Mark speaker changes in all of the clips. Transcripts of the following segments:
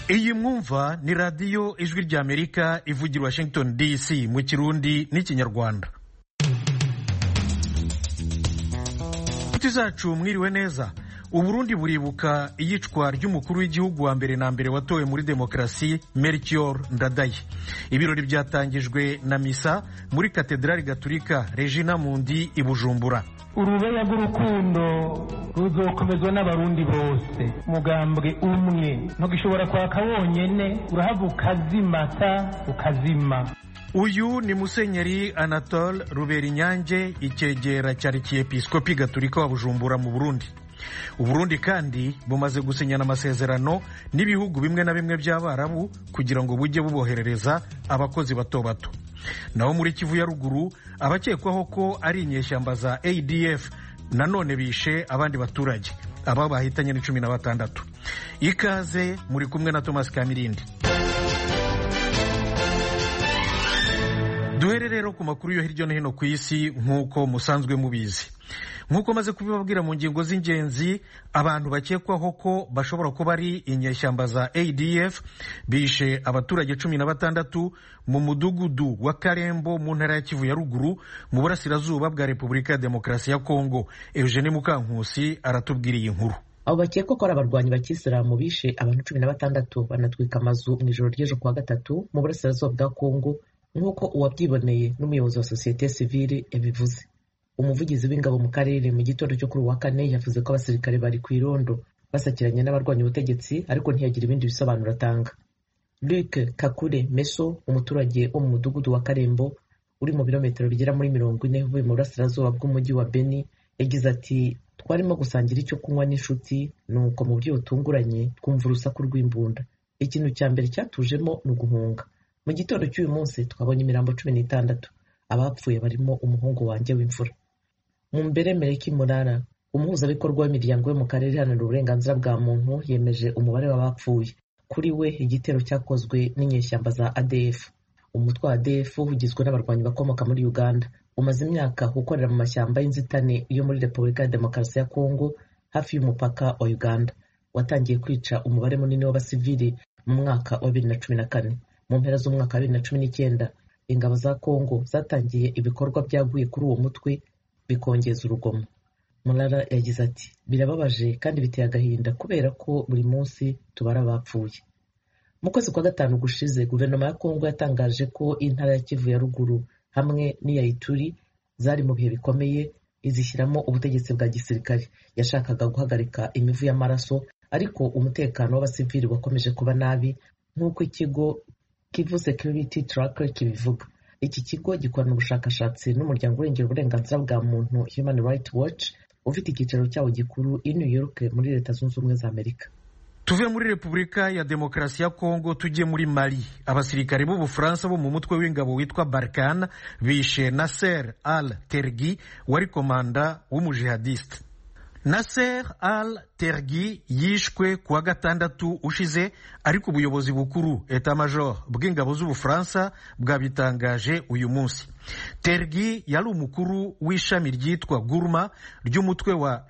Speaker 1: Iyi mwumva ni radiyo ijwi ry'Amerika ivugira Washington DC mu Kirundi n'Ikinyarwanda. Inshuti zacu mwiriwe neza. Uburundi buribuka iyicwa ry'umukuru w'igihugu wa mbere na mbere watowe muri demokarasi Melchior Ndadaye. Ibirori byatangijwe na misa muri Katedrali Gatolika Regina Mundi i Bujumbura.
Speaker 2: Urubeya rw'urukundo ruzokomezwa n'abarundi bose, mugambwe umwe ntugishobora kwaka wonyene, urahava ukazimata ukazima.
Speaker 1: Uyu ni Musenyeri Anatole Ruberinyange, icyegera cya Arkiyepiskopi Gatolika wa Bujumbura mu Burundi. Uburundi kandi bumaze gusinyana amasezerano n'ibihugu bimwe na bimwe by'Abarabu kugira ngo bujye buboherereza abakozi bato bato. Naho muri Kivu ya ruguru abakekwaho ko ari inyeshyamba za ADF nanone bishe abandi baturage, aba bahitanye ni 16. Ikaze muri kumwe na Thomas Kamirindi. Duhere rero ku makuru yo hirya no hino ku isi nk'uko musanzwe mubizi. Nk'uko maze kubibabwira mu ngingo z'ingenzi, abantu bakekwaho ko bashobora kuba ari inyeshyamba za ADF bishe abaturage 16 mu mudugudu wa Karembo mu ntara ya Kivu ya ruguru mu burasirazuba bwa Repubulika ya Demokarasi ya Kongo. Eugene Mukankusi aratubwira iyi nkuru.
Speaker 3: Abo bakekwa ko ari abarwanyi bakisilamu bishe abantu 16 banatwika amazu mu ijoro ry'ejo kuwa gatatu mu burasirazuba bwa Kongo, nk'uko uwabyiboneye n'umuyobozi wa sosiyete sivile yabivuze. Umuvugizi w'ingabo mu karere mu gitondo cyo kuri wa kane yavuze ko abasirikare bari ku irondo basakiranye n'abarwanya ubutegetsi, ariko ntiyagira ibindi bisobanuro atanga. Luc Kakure Meso, umuturage wo mu mudugudu wa Karembo uri mu birometero bigera muri 40 uvuye mu burasirazuba bw'umujyi wa Beni, yagize ati twarimo gusangira icyo kunywa n'inshuti, nuko mu buryo butunguranye twumva urusaku rw'imbunda. Ikintu cya mbere cyatujemo ni uguhunga. Mu gitondo cy'uyu munsi twabonye imirambo 16, abapfuye barimo umuhungu wanjye w'imfura. Mumbere Mereki Murara, umuhuzabikorwa w'imiryango yo mu karere iharanira uburenganzira bwa muntu, yemeje umubare w'abapfuye. Kuri we igitero cyakozwe n'inyeshyamba za ADF. Umutwe wa ADF ugizwe n'abarwanyi bakomoka muri Uganda, umaze imyaka ukorera mu mashyamba y'inzitane yo muri Repubulika ya Demokarasi ya Kongo hafi y'umupaka wa Uganda. Watangiye kwica umubare munini w'abasivili mu mwaka wa 2014. Mu mpera z'umwaka wa 2019 ingabo za Kongo zatangiye ibikorwa byaguye kuri uwo mutwe bikongeza urugomo. Murara yagize ati birababaje kandi biteye agahinda kubera ko buri munsi tubara abapfuye. Mu kwezi kwa gatanu gushize guverinoma ya Kongo yatangaje ko intara ya Kivu ya ruguru hamwe n'iya Ituri zari mu bihe bikomeye, izishyiramo ubutegetsi bwa gisirikare. Yashakaga guhagarika imivu y'amaraso, ariko umutekano w'abasivili wakomeje kuba nabi, nk'uko ikigo Kivu Security Tracker kibivuga. Iki kigo gikorana ubushakashatsi n'umuryango urengera uburenganzira bwa muntu Human Rights Watch, ufite icyicaro cyawo gikuru i New York muri Leta Zunze Ubumwe za Amerika.
Speaker 1: Tuve muri Repubulika ya Demokarasi ya Kongo tujye muri Mali. Abasirikare b'Ubufaransa bo mu mutwe w'ingabo witwa Barkhane bishe Nasser al-Tergi, wari komanda w'umujihadiste. Nasser al-Tergi yishwe kuwa gatandatu ushize, ariko ubuyobozi bukuru Etat Major bw'ingabo z'Ubufaransa bwabitangaje uyu munsi. Tergi yari umukuru w'ishami ryitwa Gourma ry'umutwe wa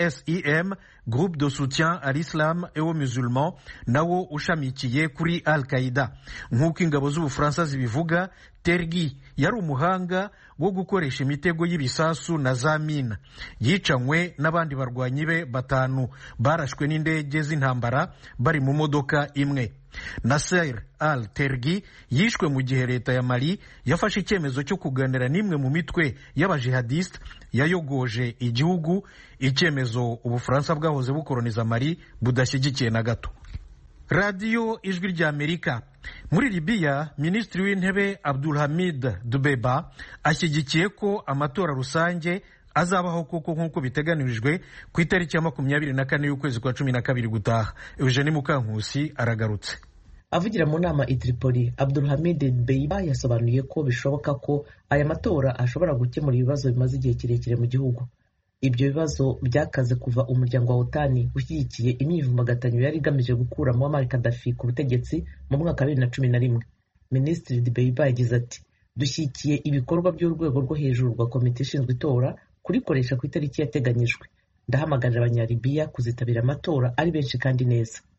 Speaker 1: GSIM, Groupe de soutien à l'Islam et aux musulmans, nawo ushamikiye kuri Al-Qaeda. Nk'uko ingabo z'Ubufaransa zibivuga, Tergi yari umuhanga wo gukoresha imitego y'ibisasu na za mina. Yicanywe n'abandi barwanyi be 5 barashwe n'indege z'intambara bari mu modoka imwe. Nasser al-Tergi yishwe mu gihe leta ya Mali yafashe icyemezo cyo kuganira n'imwe mu mitwe y'abajihadiste yayogoje igihugu, icyemezo Ubufaransa bwahoze bukoloniza Mali budashyigikiye na gato. Radio Ijwi ry'Amerika. Muri Libya, Minisitiri w'Intebe Abdulhamid Dbeiba ashyigikiye ko amatora rusange azabaho koko nk'uko biteganirijwe ku itariki ya 24 y'ukwezi kwa 12 gutaha. Eugene Mukankusi aragarutse.
Speaker 3: Avugira mu nama i Tripoli, Abdulhamid Dbeiba yasobanuye ko bishoboka ko aya matora ashobora gukemura ibibazo bimaze igihe kirekire mu gihugu. Ibyo bibazo byakaze kuva umuryango wa OTAN ushyigikiye imyivumbagatanyo yari igamije gukura Muammar Gaddafi ku butegetsi mu mwaka wa 2011. Minisitiri Dbeiba yagize ati dushyigikiye ibikorwa by'urwego rwo hejuru rwa komite ishinzwe itora kurikoresha ku itariki yateganyijwe. Ndahamagarira abanyalibiya kuzitabira amatora ari benshi kandi neza.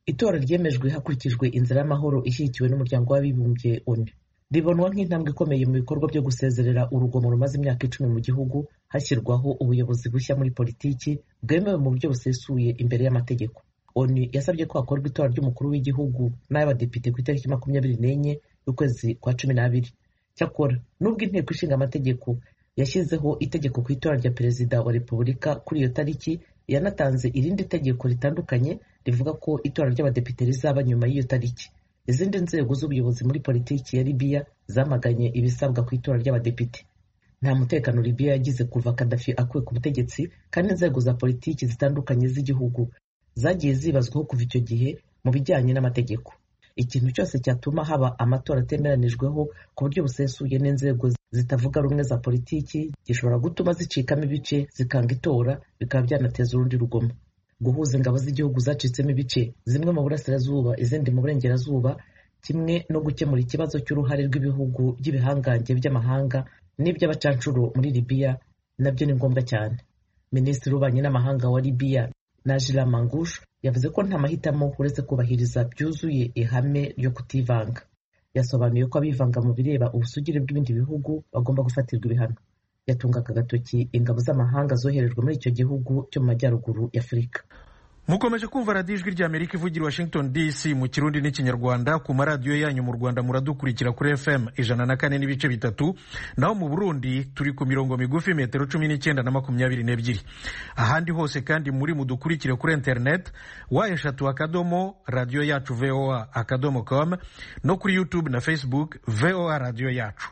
Speaker 3: itora ryemejwe hakurikijwe inzira y'amahoro ishyigikiwe n'umuryango w'abibumbye ONU ribonwa nk'intambwe ikomeye mu bikorwa byo gusezerera urugomo rumaze imyaka 10 mu gihugu hashyirwaho ubuyobozi bushya muri politiki bwemewe mu buryo busesuye imbere y'amategeko. ONU yasabye ko hakorwa itora ry'umukuru w'igihugu n'ay'abadepite ku itariki 24 y'ukwezi kwa 12. Cyakora nubwo inteko ishinga amategeko yashyizeho itegeko ku itora rya perezida wa repubulika kuri iyo tariki, yanatanze irindi tegeko ritandukanye rivuga ko itora ry'abadepite rizaba nyuma y'iyo tariki. Izindi nzego z'ubuyobozi muri politiki ya Libya zamaganye ibisabwa ku itora ry'abadepite. Nta mutekano Libya yagize kuva Gaddafi akuwe ku butegetsi, kandi inzego za politiki zitandukanye z'igihugu zagiye zibazwaho kuva icyo gihe mu bijyanye n'amategeko. Ikintu cyose cyatuma haba amatora atemeranijweho ku buryo busesuye n'inzego zitavuga rumwe za politiki gishobora gutuma zicikamo ibice zikanga itora, bikaba byanateza urundi rugomo. Guhuza ingabo z'igihugu zacitsemo ibice, zimwe mu burasirazuba izindi mu burengerazuba, kimwe no gukemura ikibazo cy'uruhare rw'ibihugu by'ibihangange by'amahanga n'iby'abacancuro muri Libya nabyo ni ngombwa cyane. Minisitiri w'ububanyi n'amahanga wa Libya Najla Mangush yavuze ko nta mahitamo uretse kubahiriza byuzuye ihame ryo kutivanga. Yasobanuye ko abivanga mu bireba ubusugire bw'ibindi bihugu bagomba gufatirwa ibihano. Yatungaga agatoki ingabo z'amahanga zoherejwe muri icyo gihugu cyo mu majyaruguru ya Afurika.
Speaker 1: Mukomeje kumva radiyo ijwi rya Amerika ivugira Washington DC mu Kirundi n'Ikinyarwanda. Ku maradiyo yanyu mu Rwanda muradukurikira kuri FM 104.3, naho mu Burundi turi ku mirongo migufi metero 19 na 22. Ahandi hose kandi muri mudukurikire kuri internet @radio yacu voa.com no kuri YouTube na Facebook VOA radio yacu.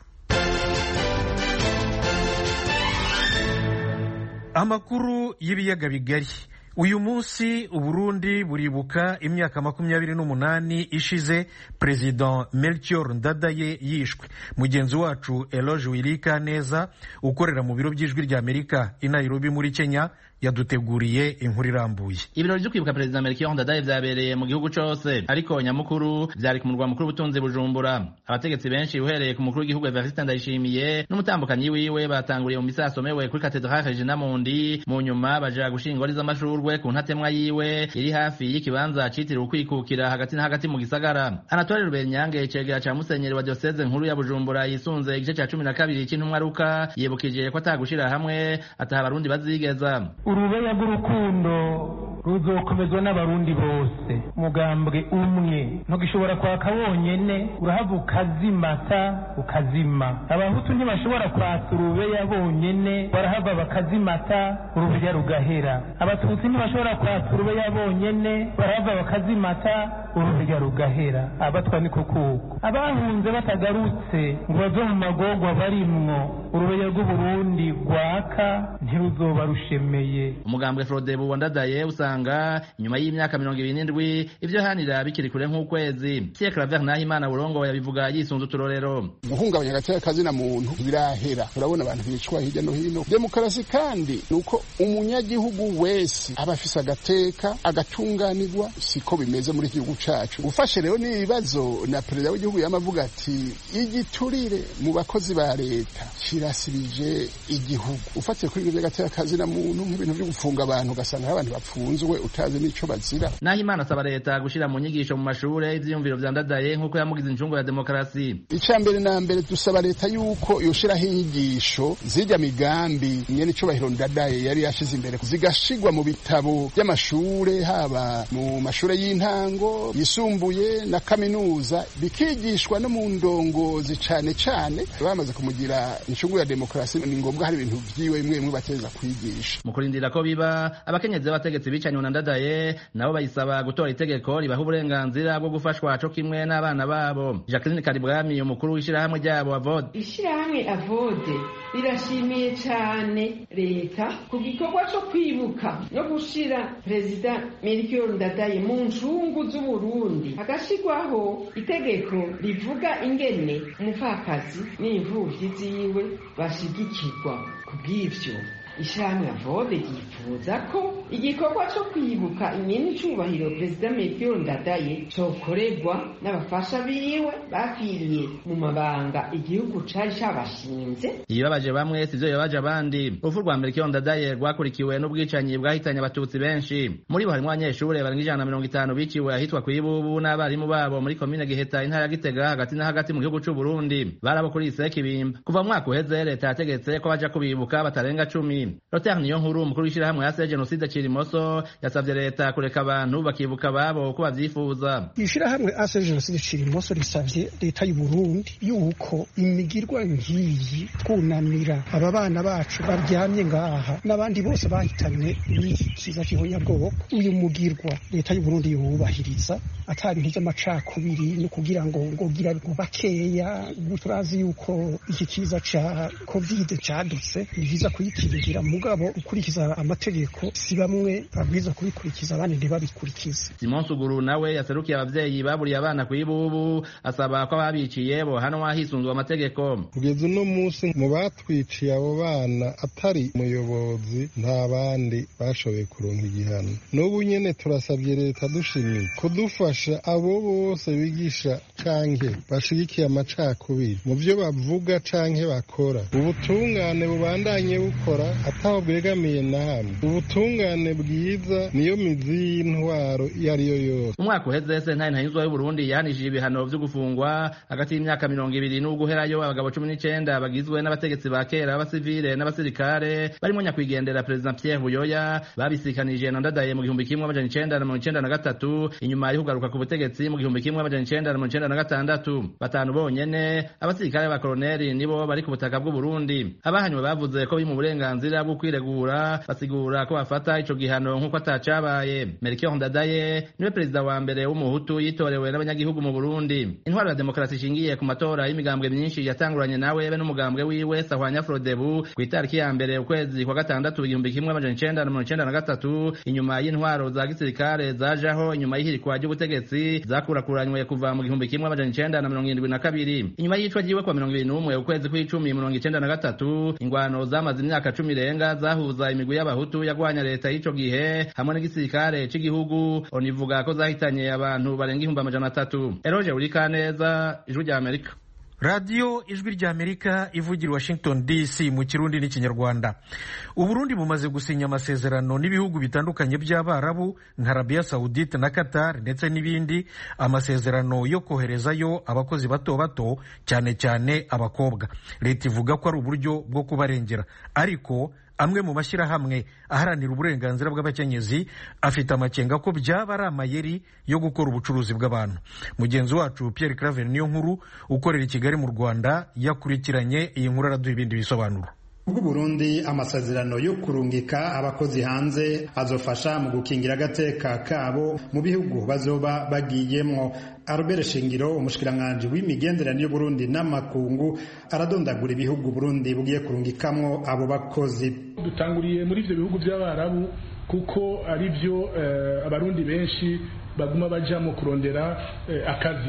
Speaker 1: Amakuru y'ibiyaga bigari. Uyu munsi Uburundi buribuka imyaka 28 ishize President Melchior Ndadaye yishwe. Mugenzi wacu Eloge Wirika Neza ukorera mu biro by'ijwi rya Amerika i Nairobi muri Kenya yaduteguriye inkuru irambuye.
Speaker 4: Ibirori byo kwibuka President Melchior Ndadaye vyabereye mu gihugu cyose, ariko nyamukuru vyari ku murwa mukuru butunzi Bujumbura. Abategetsi benshi uhereye ku mukuru w'igihugu Evariste Ndayishimiye n'umutambukanyi wiwe batanguriye mu misa yasomewe kuri Cathedrale Regina Mundi, mu nyuma baja gushingwa z'amashurwe ku ntatemwa yiwe iri hafi y'ikibanza citiriwe ukwikukira hagati na hagati mu gisagara. Anatole Rubenyange icegera ca musenyeri wa diocese nkuru ya Bujumbura yisunze igice ca 12 cy'intumwa Luka yibukije ko atagushira hamwe ataha abarundi bazigeza.
Speaker 2: Urubeya rw'urukundo ruzokomezwa n'abarundi bose, mugambwe umwe ntugishobora kwaka wonyene, urahava ukazimata ukazima. Abahutu ntibashobora kwaka urubeya bonyene, barahava bakazimata urubeya rugahera. Abatutsi ntibashobora kwaka urubeya bonyene, barahava bakazimata urubeya rugahera. Abatwa ni kuko abahunze batagarutse ngo bave mu magorwa barimwo, urubeya rw'Uburundi rwaka ntiruzoba rushemeye.
Speaker 4: Umugambwe Frodebu wa Ndadaye usanga nyuma y'imyaka 27 ivyo hanira bikiri kure nk'ukwezi. Pierre Claver Nahimana Burongo yabivuga yisunze uturorero.
Speaker 5: Guhungabanya agateka kazina muntu birahera. Urabona abantu bicwa hirya no hino. Demokarasi kandi nuko umunyagihugu wese abafisa agateka agatunganirwa, siko bimeze muri igihugu cacu. Ufashe rero n'ibibazo na perezida w'igihugu yamavuga ati igiturire mu bakozi ba leta kirasibije igihugu. Ufatiye kuri ibyo agateka kazina muntu nk'ibintu byo gufunga abantu ugasanga abantu bapfunzwe utazi n'ico bazira.
Speaker 4: Nahimana asaba leta gushira mu nyigisho mu mashure ivyiyumviro vya Ndadaye nk'uko yamugize incungu ya demokarasi.
Speaker 5: Icambere na mbere dusaba leta yuko yoshiraho inyigisho zijya migambi nyene ico bahiro Ndadaye yari yashize imbere zigashigwa mu bitabo by'amashure, haba mu mashure y'intango yisumbuye na kaminuza, bikigishwa no mu ndongozi cane cane. Bamaze kumugira incungu ya demokarasi ni ngombwa hari ibintu vyiwe bimwe bateza kwigisha.
Speaker 4: Mu kurindira ko biba, abakenyezi b'abategetsi bicanye na Ndadaye nabo bayisaba gutora itegeko ribaha uburenganzira bwo gufashwa co kimwe n'abana babo. Jacqueline Karibwami umukuru w'ishirahamwe ryabo Avode.
Speaker 6: Ishirahamwe Avode rirashimiye cyane leta ku gikorwa cyo kwibuka no gushira President Melchior Ndadaye mu ncungu z'Uburundi, agashigwaho itegeko rivuga ingene umupfakazi n'imvuvyi ziwe bashigikirwa. Kubw'ivyo ishirahamwe avode ryifuza ko igikorwa co kwibuka nyenicubahiro perezida Melchior Ndadaye cokorerwa n'abafasha biwe bapfiriye mu mabanga igihugu cari cabashinze.
Speaker 4: Ibibabaje bamwe sivyo bibabaje abandi. Urupfu rwa Melchior Ndadaye rwakurikiwe n'ubwicanyi bwahitanye abatutsi benshi. Muri bo harimwo abanyeshure barenga 150 biciwe ahitwa Kwibubu n'abarimu babo muri komine Giheta intara ya Gitega hagati na hagati mu gihugu c'u Burundi. Barabo kuri Sekibimba. Kuva mu mwaka uheze leta yategetse ko baja kubibuka batarenga 10. Roter Niyonkuru umukuru w'ishirahamwe ya Genocide Cirimoso yasavye leta kureka abantu bakibuka babo uko bavyifuza.
Speaker 7: Ishirahamwe ase Genocide Cirimoso risavye leta y'u Burundi yuko imigirwa ngiyi twunamira aba bana bacu baryamye ngaha n'abandi bose bahitanywe n'iki kiza cy'ihonyabwoko, uyu mugirwa leta y'u Burundi yubahiriza atari nk'ije amacakubiri no kugira ngo gira bakeya. Turazi yuko iki kiza ca covid cadutse biza kuyikingira mugabo ukurikiza amategeko si bamwe babwiza kubikurikiza abandi ntibabikurikiza.
Speaker 4: Simon Suguru nawe yaserukiye abavyeyi baburiye abana Kwibubu asaba ko ababiciye bo hano wahisunzwe amategeko.
Speaker 8: Kugeza uno munsi mu batwiciye abo bana atari umuyobozi nta bandi bashoboye kuronka igihano. N'ubu nyene turasabye leta dushimiye kudufasha abo bose bigisha canke bashigikiye amacakubiri mu byo bavuga canke bakora. Ubutungane bubandanye bukora ataho bwegamiye na hamwe. Ubutungane bwiza niyo mizi y'intwaro iyo ariyo yose.
Speaker 4: Umwaka uheze sentare ntayinzwa y'u Burundi yahanishije ibihano vyo gufungwa hagati y'imyaka 20 n'uguherayo abagabo 19 bagizwe n'abategetsi ba kera b'abasivile n'abasirikare barimo nyakwigendera President Pierre Buyoya babisikanije na Ndadaye mu 1993 inyuma yo kugaruka ku butegetsi mu 1996. Batanu bonyene abasirikare ba koloneli nibo bari ku butaka bw'u Burundi. Abahanywe bavuze ko biri mu burenganzira bwo kwiregura basigura ko bafata ico gihano nk'uko atacabaye. Melchior Ndadaye niwe perezida wa mbere w'umuhutu yitorewe n'abanyagihugu mu Burundi. Intwaro ya demokrasi ishingiye ku matora y'imigambwe myinshi yatanguranye nawe be n'umugambwe wiwe Sahwanya Frodebu ku itariki ya mbere ukwezi kwa gatandatu 1993 inyuma y'intwaro za gisirikare zajaho inyuma y'ihirikwa ry'ubutegetsi zakurakuranywe kuva mu 1972. Inyuma y'icwa ryiwe kwa 21 ukwezi kw'icumi 1993 ingwano zamaze imyaka 10 irenga zahuza imigwi y'abahutu yagwanya leta y'ico gihe hamwe n'igisirikare c'igihugu onivuga ko zahitanye abantu barenga 300. Eroje Urikaneza, Ijwi rya Amerika.
Speaker 1: Radio Ijwi rya Amerika ivugira Washington DC mu Kirundi n'Ikinyarwanda. Uburundi bumaze gusinya amasezerano n'ibihugu bitandukanye by'Abarabu nka Arabia Saudite na Qatar ndetse n'ibindi, amasezerano yo koherezayo abakozi bato bato cyane cyane abakobwa. Leta ivuga ko ari uburyo bwo kubarengera, ariko amwe mu mashyirahamwe aharanira uburenganzira bw'abakenyezi afite amakenga ko byaba ari amayeri yo gukora ubucuruzi bw'abantu. Mugenzi wacu Pierre Claver Niyonkuru ukorera i Kigali mu Rwanda yakurikiranye iyi nkuru araduha ibindi bisobanuro.
Speaker 9: Ubwo Burundi amasezerano yo kurungika abakozi hanze azofasha mu gukingira agateka kabo mu bihugu bazoba bagiyemwo. Albert Shingiro umushikiranganje w'imigenderanire y'u Burundi n'amakungu aradondagura ibihugu Burundi bugiye kurungikamwo abo bakozi.
Speaker 10: Dutanguriye muri ivyo bihugu by'Abarabu kuko ari byo abarundi benshi baguma baja mu kurondera akazi.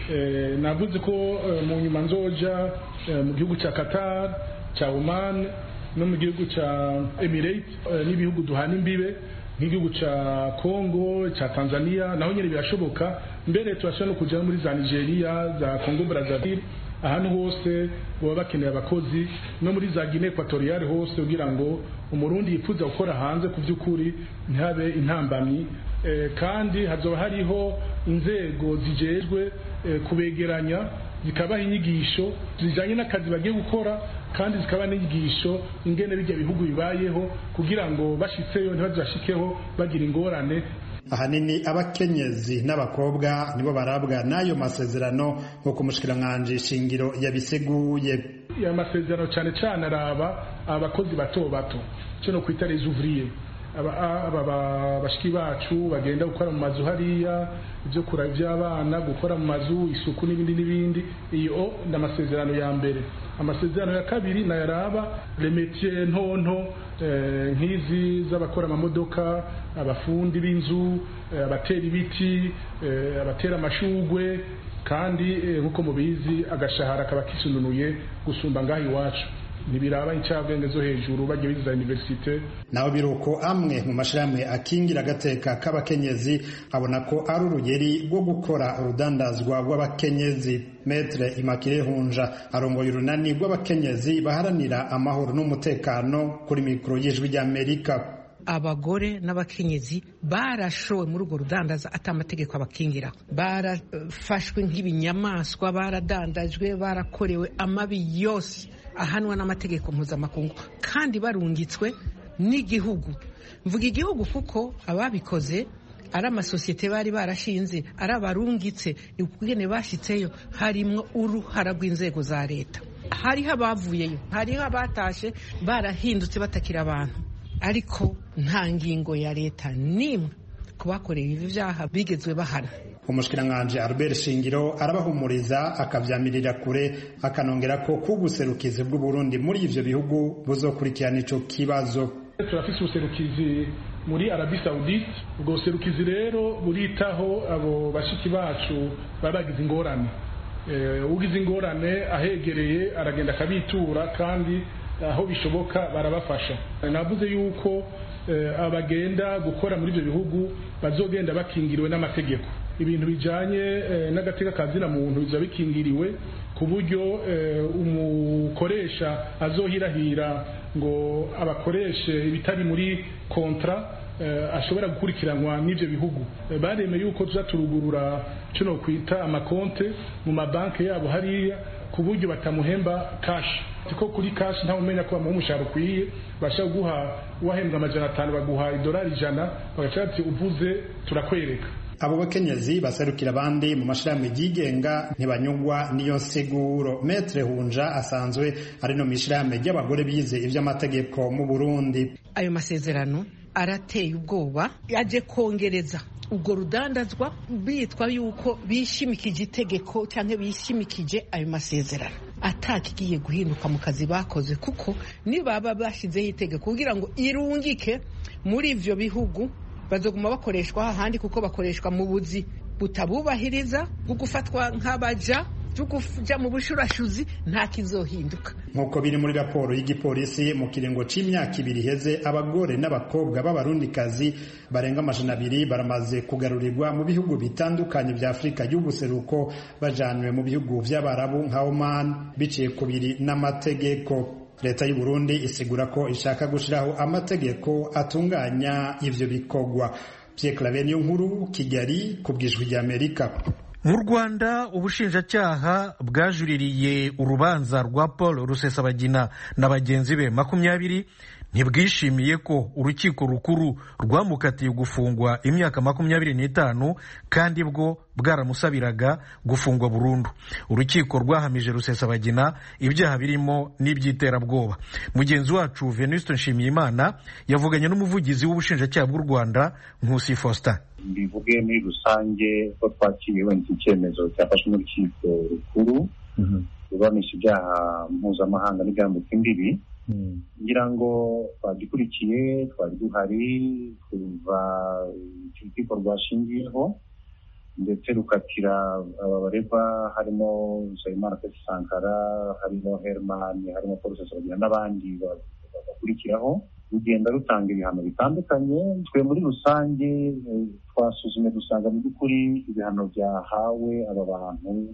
Speaker 10: Navuze ko mu nyuma nzoja mu gihugu ca Qatar, cha Oman no mu gihugu ca Emirates n'ibihugu duhana imbibe nk'igihugu ca Congo, ca Tanzania naho nyene birashoboka. Mbere turashobora no kuja muri za Nigeria, za Congo Brazzaville, ahantu hose baba bakeneye abakozi, no muri za Guinea Equatoriale hose kugira ngo umurundi yifuza gukora hanze ku by'ukuri ntihabe intambamyi. Kandi hazoba hariho inzego zijejwe kubegeranya zikabaha inyigisho zijanye n'akazi bagiye gukora, kandi zikaba n'inyigisho ingene bijya bihugu bibayeho kugira ngo bashitseyo ntibazashikeho bagira ingorane.
Speaker 9: Ahanini abakenyezi n'abakobwa nibo barabwa n'ayo masezerano nk'uko umushikiranganje Shingiro yabiseguye.
Speaker 10: Ya masezerano cyane cyane araba abakozi bato bato cyo no kwita les ouvriers, bashiki bacu bagenda gukora mu mazu hariya, ibyo kura by'abana, gukora mu mazu, isuku n'ibindi. Iyo n'amasezerano ya mbere. Amasezerano ya kabiri na yaraba les métiers ntonto nk'izi z'abakora amamodoka, abafundi b'inzu, abatera ibiti, abatera amashugwe, kandi nkuko mubizi agashahara kaba kisununuye gusumba ngaho iwacu. ntibiraba incabwenge zo hejuru bagiye biza universite.
Speaker 9: Naho biruko amwe mu mashirahamwe akingira agateka k'abakenyezi abona ko ari urugeri rwo gukora urudandazwa rw'abakenyezi. Maître Immaculée Hunja arongoye urunani rw'abakenyezi baharanira amahoro n'umutekano kuri mikoro y'Ijwi ry'Amerika.
Speaker 11: Abagore n'abakenyezi barashowe muri urwo rudandaza atamategeko abakingira, barafashwe nk'ibinyamaswa, baradandajwe, barakorewe amabi yose ahanwa n'amategeko mpuzamakungu kandi barungitswe n'igihugu. Mvuga igihugu kuko ababikoze ari amasosiyete bari barashinze, ari abarungitse, ukugene bashitseyo harimwo uruhara rw'inzego za leta. Hariho abavuyeyo, hariho abatashe barahindutse batakira abantu, ariko nta ngingo ya leta nimwe kubakorera ibi vyaha bigezwe bahana.
Speaker 9: Umushikiranganji Albert Shingiro arabahumuriza akavyamirira kure akanongera ko kubuserukizi bw'u Burundi muri ivyo bihugu buzokurikirana ico kibazo.
Speaker 10: Turafise ubuserukizi muri Arabie Saoudite, ubwo buserukizi rero buritaho abo bashiki bacu baragize ingorane. Ugize ingorane ahegereye aragenda akabitura kandi aho bishoboka barabafasha. Navuze yuko abagenda gukora muri ibyo bihugu bazogenda bakingiriwe n'amategeko. Ibintu bijanye n'agateka kazina muntu biza bikingiriwe ku buryo umukoresha azohirahira ngo abakoreshe ibitari muri kontra ashobora gukurikiranwa n'ibyo bihugu. Baremeye yuko tuzaturugurura cyo kwita amakonte mu mabanki yabo hariya ku buryo batamuhemba cash. Tiko kuri cash nta umenya ko bamuha umushahara ukwiye, bashaka guha wahembwa $500 baguha $100 bagacati uvuze turakwereka.
Speaker 9: Abo bakenyezi baserukira abandi mu mashirahamwe yigenga ntibanyugwa niyo nsiguro. Maître Hunja asanzwe ari no mishirahamwe y'abagore bize ivy'amategeko mu Burundi.
Speaker 11: Ayo masezerano arateye ubwoba, yaje kongereza ubwo rudandazwa bitwa yuko bishimikije itegeko cyangwa bishimikije ayo masezerano. Atakigiye guhinduka mu kazi bakoze, kuko nibaba bashizeho itegeko kugira ngo irungike muri ivyo bihugu bazoguma bakoreshwa ahandi, kuko bakoreshwa mu buzi butabubahiriza bwo gufatwa nk'abaja tukuja mu bushurashuzi, nta kizohinduka.
Speaker 9: Nkuko biri muri raporo y'igipolisi mu kiringo c'imyaka 2 iheze, abagore n'abakobwa b'abarundikazi barenga 200 baramaze kugarurirwa mu bihugu bitandukanye vya Afrika y'ubuseruko bajanwe mu bihugu vy'Abarabu nka Oman biciye kubiri n'amategeko. Leta y'u Burundi isigura ko ishaka gushiraho amategeko atunganya ivyo bikogwa. Pierre Claver Nkuru, Kigali, kubw'Ijwi ry'Amerika.
Speaker 1: Mu Rwanda ubushinjacyaha bwajuririye urubanza rwa Paul Rusesabagina na bagenzi be 20 ntibwishimiye ko urukiko rukuru rwamukatiye gufungwa imyaka 25 kandi bwo bwaramusabiraga gufungwa burundu. Urukiko rwahamije Rusesabagina ibyaha birimo n'ibyiterabwoba. Mugenzi wacu Venuste Nshimiyimana yavuganye n'umuvugizi w'ubushinjacyaha bw'u Rwanda Nkusi Faustin.
Speaker 12: Bivuge muri rusange ko twakiriwe iki cyemezo cyafashwe n'urukiko rukuru rubamisha ibyaha mpuzamahanga n'ibyambutse imbibi. Ngira ngo twagikurikiye, twari duhari kuva urukiko rwashingiyeho ndetse rukatira abaregwa harimo Nsabimana Sankara, harimo Herman, harimo Paul Rusesabagina n'abandi bakurikiraho. Rugenda rutanga ibihano bitandukanye. Twe muri rusange twasuzumye dusanga mu by'ukuri ibihano byahawe aba bantu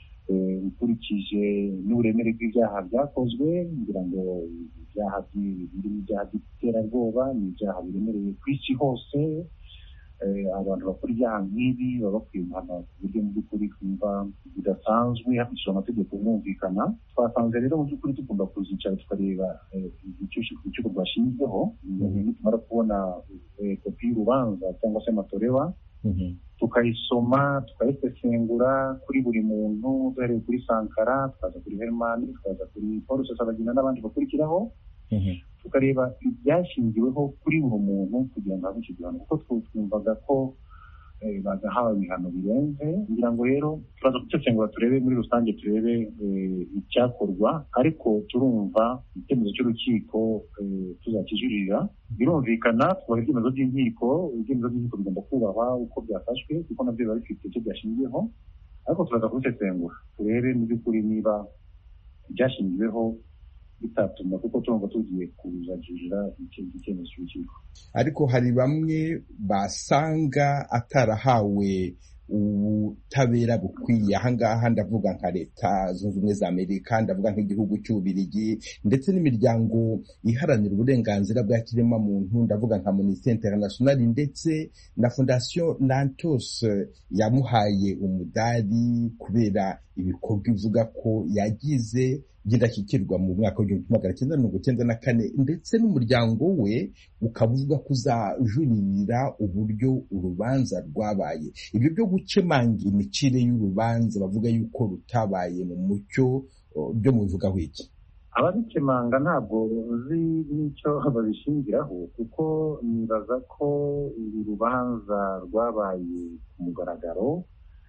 Speaker 12: ukurikije n'uburemere bw'ibyaha byakozwe, ngira ngo ibyaha by'iterabwoba ni ibyaha biremereye ku isi hose. Abantu bakora ibyaha nk'ibi baba bakwiye guhanwa ku buryo mu by'ukuri twumva bidasanzwe hakurikijwe amategeko yumvikana. Twasanze rero mu by'ukuri tugomba kuzicara tukareba urukiko rwashinzweho, nitumara kubona kopi y'urubanza cyangwa se amatorewa tukayisoma tukayisesengura kuri buri muntu, duhereye kuri Sankara tukaza kuri Herman tukaza kuri Paul Rusesabagina n'abandi bakurikiraho, tukareba ibyashingiweho kuri buri muntu kugira ngo habe icyo gihano, kuko twumvaga ko bagahawe ibihano birenze. Ngira ngo rero turaza gusesengura turebe muri rusange, turebe icyakorwa, ariko turumva icyemezo cy'urukiko tuzakijuririra. Birumvikana twari ibyemezo by'inkiko bigomba kubahwa uko byafashwe, kuko nabyo biba bifite icyo byashingiweho, ariko turaza kubisesengura turebe mu by'ukuri niba ibyashingiweho bitatuma kuko turumva tugiye kuzajurira icyemezo cy'urukiko.
Speaker 13: Ariko hari bamwe basanga atarahawe ubutabera bukwiye. Ahangaha ndavuga nka Leta Zunze Ubumwe za Amerika, ndavuga nk'igihugu cy'Ububiligi ndetse n'imiryango iharanira uburenganzira bwa kiremwamuntu, ndavuga nka Amnesty International ndetse na Fondation Lantos yamuhaye umudari kubera ibikorwa ivuga ko yagize by'indashyikirwa mu mwaka w'1994, ndetse n'umuryango we ukaba uvuga ko uzajuririra uburyo urubanza rwabaye. Ibyo byo gukemanga imicire y'urubanza bavuga yuko rutabaye mu mucyo, byo mubivugaho iki?
Speaker 12: Ababikemanga ntabwo uzi n'icyo babishingiraho, kuko nibaza ko uru rubanza rwabaye ku mugaragaro,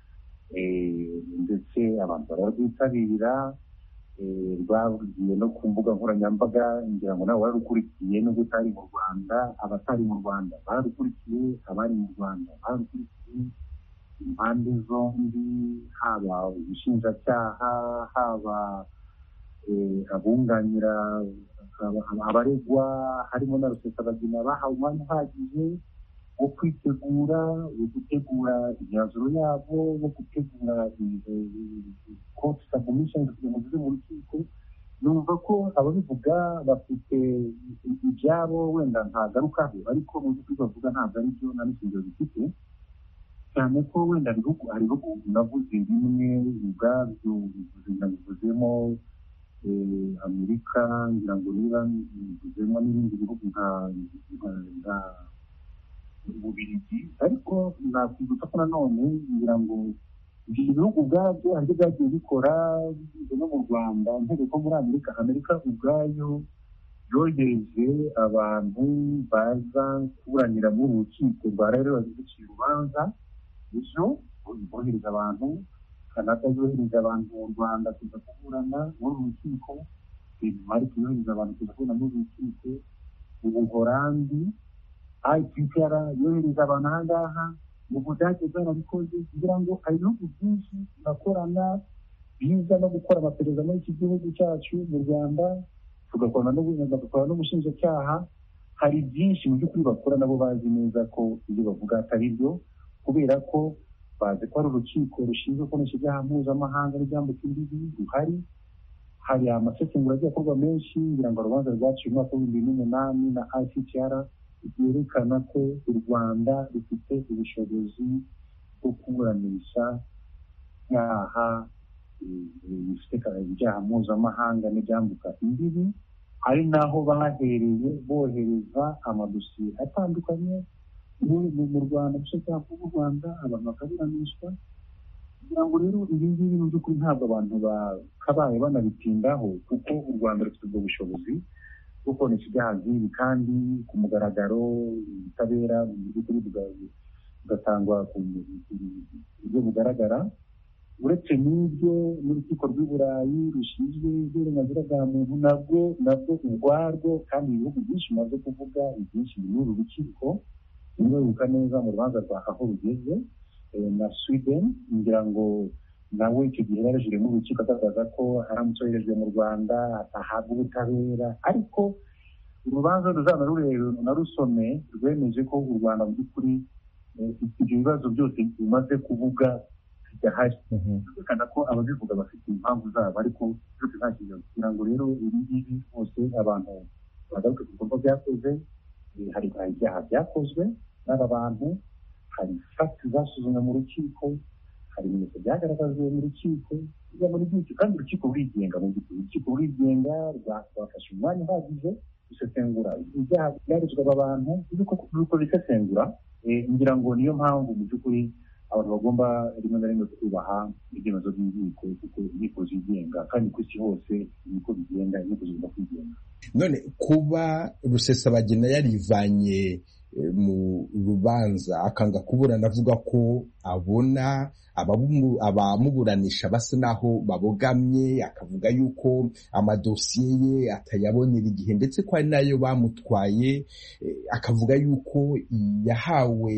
Speaker 12: ndetse abantu bararwitabira, rwagiye no ku mbuga nkoranyambaga, ngira ngo nawe warukurikiye nubwo utari mu Rwanda. Abatari mu Rwanda barukurikiye, abari mu Rwanda barukurikiye, impande zombi, haba ubushinjacyaha, haba abunganira abaregwa, harimo na Rusesabagina, bahawe umwanya uhagije wo kwitegura, wo gutegura imyanzuro yabo, wo gutegura court submission kugira ngo zize mu rukiko. Numva ko ababivuga bafite ibyabo wenda ntagarukaho, ariko mu by'ukuri bavuga ntabwo ari byo nta n'ishingiro bifite, cyane ko wenda hari ibihugu navuze bimwe ubwabyo nabivuzemo Amerika, ngira ngo niba bivuzemo n'ibindi bihugu nka Ububiligi, ariko nakwibutsa ko nanone ngira ngo ibyo bihugu ubwabyo hari ibyo byagiye bikora no mu Rwanda. Ntegeko muri Amerika ubwayo yohereje abantu baza kuburanira muri urukiko rwa rero baziduciye urubanza. Ejo bohereza abantu, Canada yohereza abantu mu Rwanda kuza kuburana muri urukiko, Denmark yohereza abantu kuza kuburana muri urukiko, Ubuholandi IPR yohereza abantu ahangaha, mu Budage bwarabikoze, kugira ngo hari ibihugu byinshi bakorana biza no gukora amaperereza muri iki gihugu cyacu mu Rwanda, tugakorana n'ubushinjacyaha. Hari byinshi mu by'ukuri bakora, nabo bazi neza ko ibyo bavuga atari byo, kubera ko bazi ko ari urukiko rushinzwe kunesha ibyaha mpuzamahanga n'ibyambuka imbibi ruhari. Hari amasesengura agiye akorwa menshi, ngira ngo urubanza rwaciye umwaka w'2008 na ICTR byerekana ko u Rwanda rufite ubushobozi bwo kuburanisha ibyaha bifite ibyaha mpuzamahanga n'ibyambuka imbibi, ari naho bahereye bohereza amadosiye atandukanye mu Rwanda, gushaka mu Rwanda abantu bakaburanishwa. Kugira ngo rero ibi ngibi mu by'ukuri ntabwo abantu bakabaye banabitindaho, kuko u Rwanda rufite ubwo bushobozi bwo kubonesha ibyaha nk'ibi, kandi ku mugaragaro ubutabera mu by'ukuri bugatangwa ku buryo bugaragara. Uretse n'ibyo n'urukiko rw'i Burayi rushinzwe uburenganzira bwa muntu nabwo ubwarwo, kandi ibihugu byinshi bimaze kuvuga ibyinshi muri uru rukiko, niba bibuka neza mu rubanza rwa aho rugeze na Sweden, ngira ngo nawe icyo gihe yarajuriye mu rukiko agaragaza ko aramutse yoherejwe mu Rwanda atahabwa ubutabera. Ariko urubanza ruzaba narusome rwemeje ko u Rwanda mu by'ukuri ibyo bibazo byose bimaze kuvuga bidahari. Byerekana ko ababivuga bafite impamvu zabo, ariko byose nta kibazo. Kugira ngo rero ibi ngibi bose abantu bagaruke ku bikorwa byakoze, hari ibyaha byakozwe n'aba bantu, hari fagiti zasuzumwe mu rukiko, hari ibimenyetso byagaragajwe mu rukiko, kandi urukiko rurigenga. Mu by'ukuri urukiko rurigenga rwafashe umwanya uhagije gusesengura ibyaha byarezwe aba bantu, ruriko bisesengura. Ngira ngo niyo mpamvu mu by'ukuri abantu bagomba rimwe na rimwe kubaha ibyemezo by'inkiko, kuko inkiko zigenga, kandi ku isi hose inkiko bigenda, inkiko zigomba kwigenga.
Speaker 13: None kuba Rusesabagina yarivanye mu rubanza akanga kuburana, avuga ko abona abamuburanisha basa naho babogamye, akavuga yuko amadosiye ye atayabonera igihe, ndetse ko ari nayo bamutwaye, akavuga yuko yahawe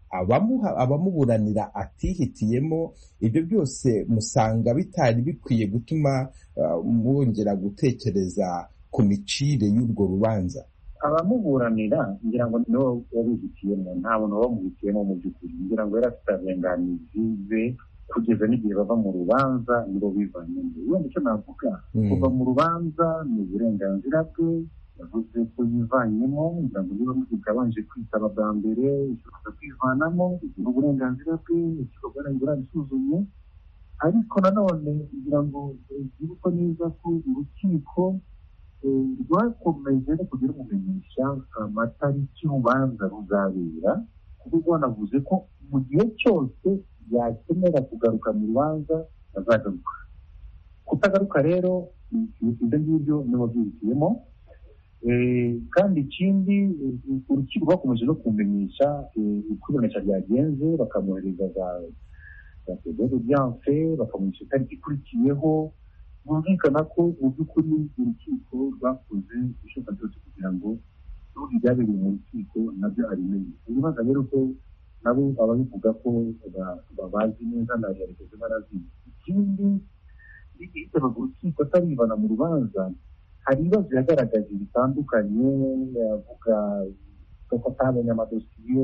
Speaker 13: abamuburanira atihitiyemo. Ibyo byose musanga bitari bikwiye gutuma mwongera gutekereza ku micire y'urwo rubanza?
Speaker 12: abamuburanira ngira ngo nibo babihitiyemo, nta muntu wabamuhitiyemo mu by'ukuri. ngira ngo yari afite abenganizi be kugeza n'igihe bava mu rubanza nibo bivanyemo. wenda icyo navuga kuva mu rubanza ni uburenganzira bwe, yavuze ko yivanyemo. ngira ngo niba muzika abanje kwitaba bwa mbere ishobora kwivanamo, ni uburenganzira bwe, ikikorwa barabisuzumye. ariko nanone ngira ngo ibuko neza ko urukiko rwakomeje no kugira umumenyesha amatariki urubanza ruzabera, kuko rwanavuze ko mu gihe cyose yakenera kugaruka mu rubanza azagaruka. kutagaruka rero ibyo ngibyo nibo byihitiyemo. kandi ikindi urukiko rwakomeje no kumenyesha uko iburanisha ryagenze, bakamwohereza za audience, bakamumenyesha itariki ikurikiyeho. bumvikana ko mu by'ukuri urukiko rwakoze ishoboka byose kugira ngo n'ubu byabereye mu rukiko nabyo abimenye. ibibazo rero ko nabo ababivuga ko babazi neza na realize barazizi. ikindi yisabaga urukiko ataribana mu rubanza, hari ibibazo yagaragaje bitandukanye, avuga ko atabonye amadosiye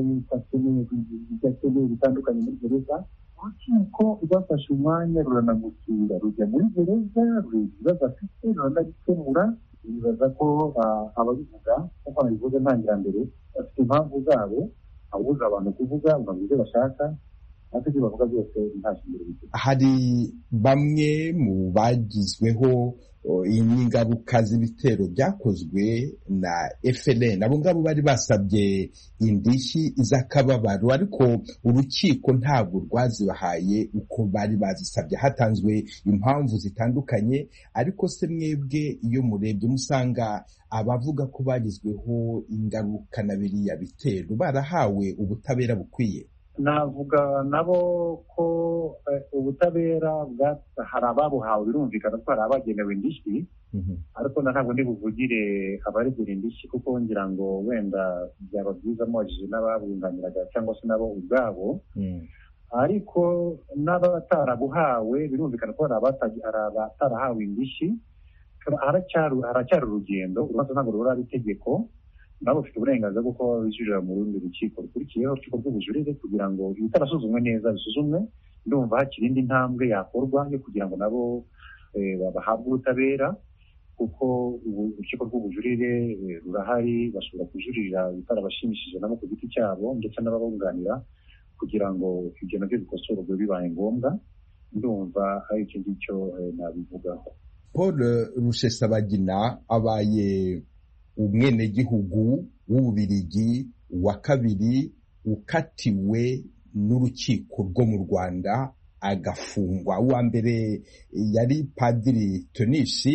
Speaker 12: akeneye bitandukanye muri gereza. urukiko rwafashe umwanya ruranamusura, rujya muri gereza, rureba ibibazo afite, ruranabikemura. bibaza ko ababivuga nk'uko nabivuze ntangirambere bafite impamvu zabo, abuza abantu kuvuga bavuga ibyo bashaka, ariko ibyo bavuga byose nta shingiro bifite.
Speaker 13: hari bamwe mu bagizweho ingaruka z'ibitero byakozwe na FLN, abo ngabo bari basabye indishyi z'akababaro, ariko urukiko ntabwo rwazibahaye uko bari bazisabye. hatanzwe impamvu zitandukanye, ariko se mwebwe iyo murebye musanga abavuga ko bagizweho ingaruka na biriya bitero barahawe ubutabera bukwiye?
Speaker 12: navuga nabo ko ubutabera hari ababuhawe, birumvikana ko hari abagenewe indishyi, ariko ntabwo ndi buvugire abaregera indishyi, kuko ngira ngo wenda byaba byiza mubajije n'ababunganiraga cyangwa se nabo ubwabo. ariko n'abatarabuhawe birumvikana ko hari abatarahawe indishyi. haracyari urugendo, urubanza ntabwo ruraba itegeko. nabo bafite uburenganzira bwo kuba bijurira mu rundi rukiko rukurikiyeho, urukiko rw'ubujurire, kugira ngo ibitarasuzumwe neza bisuzumwe. ndumva hakiri indi ntambwe yakorwa yo kugira ngo nabo bahabwe ubutabera, kuko urukiko rw'ubujurire rurahari, bashobora kujurira ibitarabashimishije nabo ku giti cyabo ndetse n'ababunganira, kugira ngo ibyo nabyo bikosorwe bibaye ngombwa. ndumva ari icyo ngicyo nabivugaho.
Speaker 13: Paul Rusesabagina abaye umwenegihugu w'Ububiligi wa kabiri ukatiwe n'urukiko rwo mu Rwanda agafungwa. uwa mbere yari Padiri Tonisi.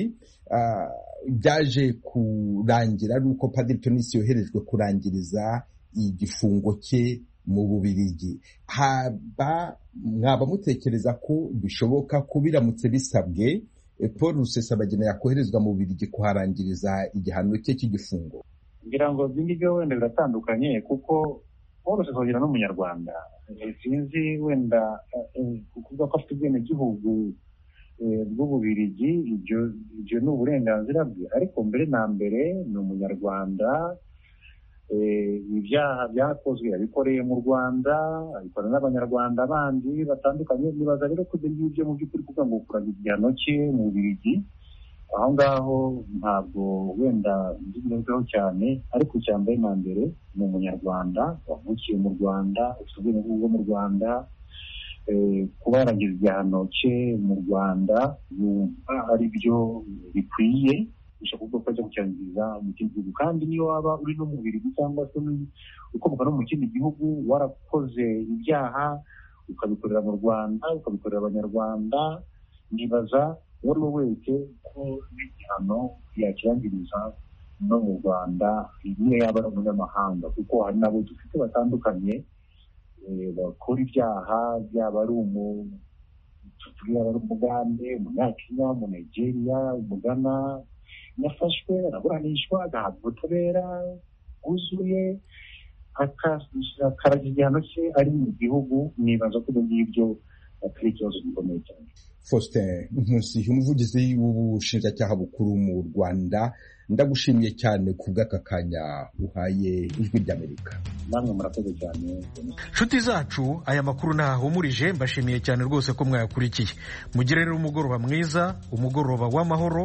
Speaker 13: byaje kurangira ari uko Padiri Tonisi yoherejwe kurangiriza igifungo cye mu Bubiligi. mwaba mutekereza ko bishoboka ko biramutse bisabwe Paul Rusesabagina yakoherezwa mu Bubiligi kuharangiriza igihano cye cy'igifungo?
Speaker 12: ngira ngo ibyo wenda biratandukanye, kuko Paul Rusesabagina n'umunyarwanda. sinzi wenda kuvuga ko afite ubwenegihugu bw'Ububiligi, ibyo ni uburenganzira bwe, ariko mbere na mbere ni umunyarwanda. ibyaha byakozwe yabikoreye mu Rwanda, abikora n'abanyarwanda bandi batandukanye. nibaza rero ko ibyo ngibyo mu by'ukuri kuvuga ngo ukuraga igihano cye mu Bubiligi, aho ngaho ntabwo wenda nzigezweho cyane. ariko icya mbere na mbere ni umunyarwanda wavukiye mu Rwanda, ufite ubwenegihugu bwo mu Rwanda. kuba yarangiza igihano cye mu Rwanda yumva ari byo bikwiye, bishobora kuvuga ko ajya gucyangiza mu kindi gihugu. kandi niyo waba uri no mu Bubiligi cyangwa se ukomoka no mu kindi gihugu, warakoze ibyaha ukabikorera mu Rwanda, ukabikorera abanyarwanda, nibaza uwo ari we wese ko n'igihano yakirangiriza no mu Rwanda, niyo yaba ari umunyamahanga, kuko hari n'abo dufite batandukanye bakora ibyaha, byaba ari umugande, umunyakenya, umunegeriya, umugana, yafashwe araburanishwa agahabwa ubutabera bwuzuye, akaraga igihano cye ari mu gihugu. nibaza ko ibyo ngibyo atari ikibazo gikomeye cyane.
Speaker 13: Faustin Nkusi, umuvugizi w'ubushinjacyaha bukuru mu Rwanda, ndagushimiye cyane ku bw'aka kanya uhaye Ijwi ry'Amerika.
Speaker 12: Namwe murakoze cyane.
Speaker 1: Nshuti zacu, aya makuru ntahumurije, mbashimiye cyane rwose ko mwayakurikiye. Mugire rero umugoroba mwiza, umugoroba w'amahoro.